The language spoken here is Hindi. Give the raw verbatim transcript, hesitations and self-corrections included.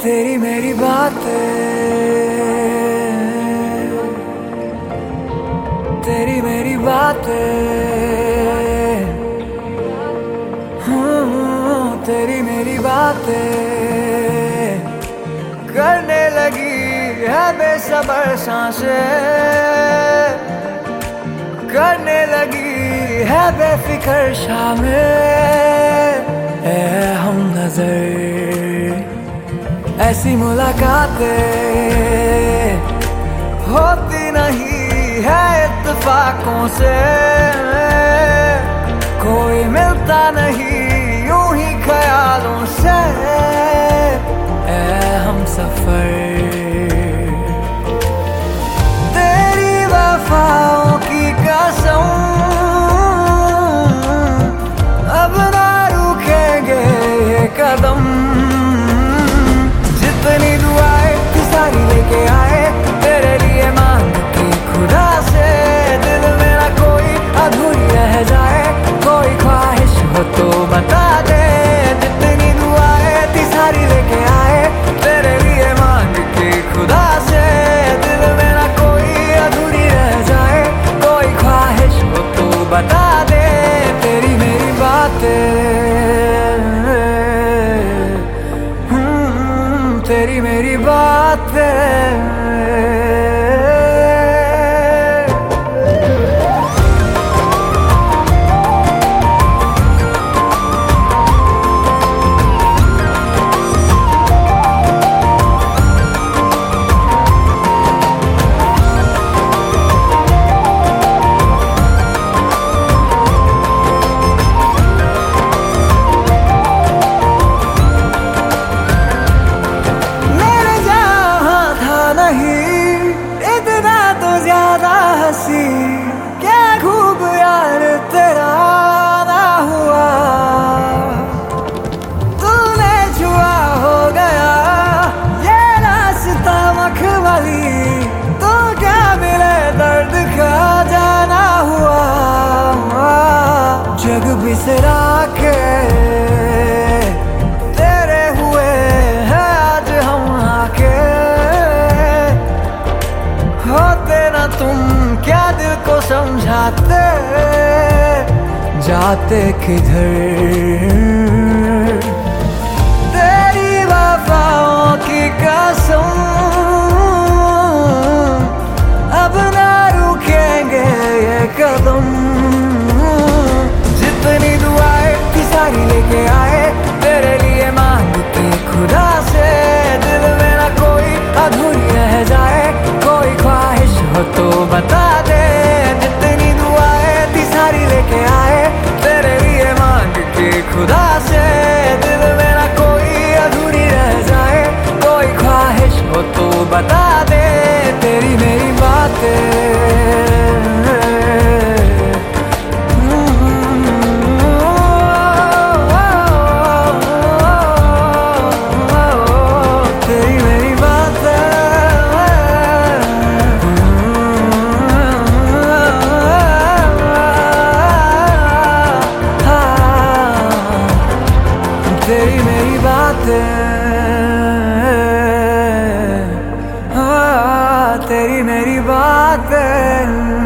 तेरी मेरी बातें, तेरी मेरी बातें, हूँ तेरी मेरी बातें करने लगी है बेसब्र सांसें, करने लगी है बेफिक्र शामें। ए हम नजर ऐसी मुलाकातें होती नहीं है इत्तेफाकों से, कोई मिलता नहीं यूं ही ख्यालों से। ए हम सफर तेरी वफाओं की कसम, अब ना रुकेंगे ये कदम। जितनी दुआएं थी सारी लेके आए तेरे लिए मांग की खुदा से। दिल मेरा कोई अधूरी रह जाए, कोई ख्वाहिश हो तो बता दे। जितनी दुआएं थी सारी लेके आए तेरे लिए मांग की खुदा से। दिल मेरा कोई अधूरी रह जाए, कोई ख्वाहिश हो तो बता दे। तेरी मेरी बातें, तेरी मेरी बातें। क्या खूब यार तेरा ना हुआ, तूने छुआ हो गया ये रास्ता मखमली। तो क्या मिले दर्द का जाना हुआ, जग बिसरा के तेरे हुए हैं आज हम आके। होते ना तुम क्या दिल को समझाते, जाते किधर। तेरी वफाओं की कसम, अब ना रुकेंगे ये कदम। जितनी दुआएं थी सारी लेके आए तेरे लिए मांग की खुदा से। दिल मेरा कोई अधूरी रह जाए, कोई ख्वाहिश हो तो बता दे। जितनी दुआएं थी सारी लेके आए तेरे लिए मांग के खुदा से। दिल मेरा कोई अधूरी रह जाए, कोई ख्वाहिश हो तो बता दे। तेरी मेरी बातें, तेरी मेरी बातें, हाँ तेरी मेरी बातें।